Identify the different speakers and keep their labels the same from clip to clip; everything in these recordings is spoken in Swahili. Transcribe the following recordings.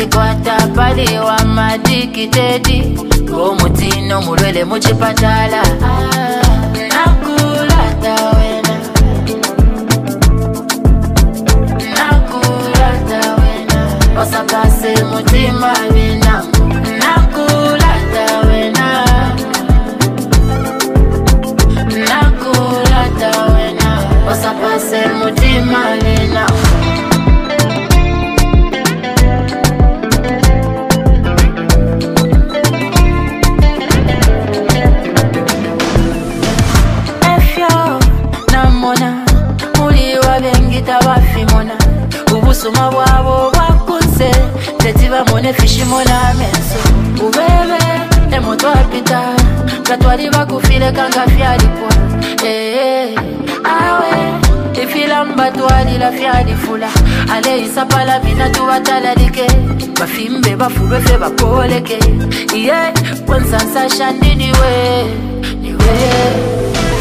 Speaker 1: lifikwata pali wa madikitedi Omutino mulwele muchipatala Nakulata wena Nakulata wena Osakase mutima wena Nakulata wena Nakulata wena Osakase mutima wena Bafimona ubusuma bwabo bakunze tetiba mone fishimona menso ubebe emoto apita katwali bakufile kanga fyali kwa awe ifila mbatwali la fyali fula ale isapala bina tuwatala like bafimbe bafube fe bakoleke kwanza shandini niwe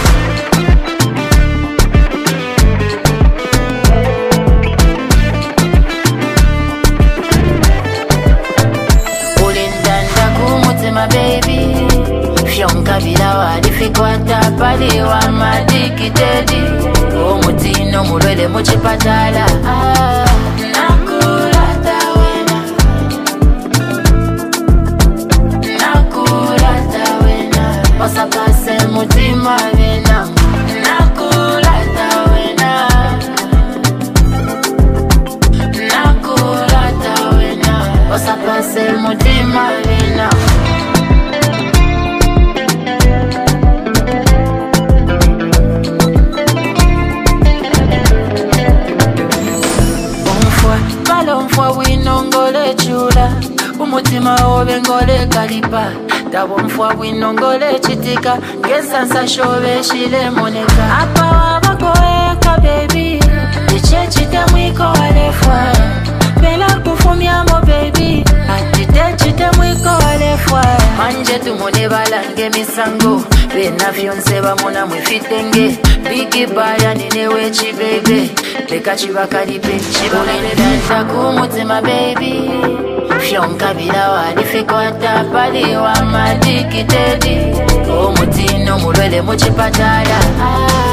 Speaker 1: my baby Fyonka bilawa lifikwata pali wa madikitedi Omutino mulwele muchipatala Nakulata wena Nakulata wena Osakase mutima wena Nakulata wena Nakulata wena Osakase mutima wena Mfwa winongole chula umutima obe ngole kalipa Dabo mfwa winongole chitika Ngesansa shobe shile moneka Apa wabakoeka baby Ichechite mwiko walefwa Bela kufumia mo baby Atitechite mwiko walefwa Manje tumone balange misango Bena fionse bamona mwifitenge Bigi baya ninewe chi baby Leka chiba kalipe Ulindanda kumutima baby Fyonka bilawa lifikwata pali wa madikitedi Omutino mulwele muchipatala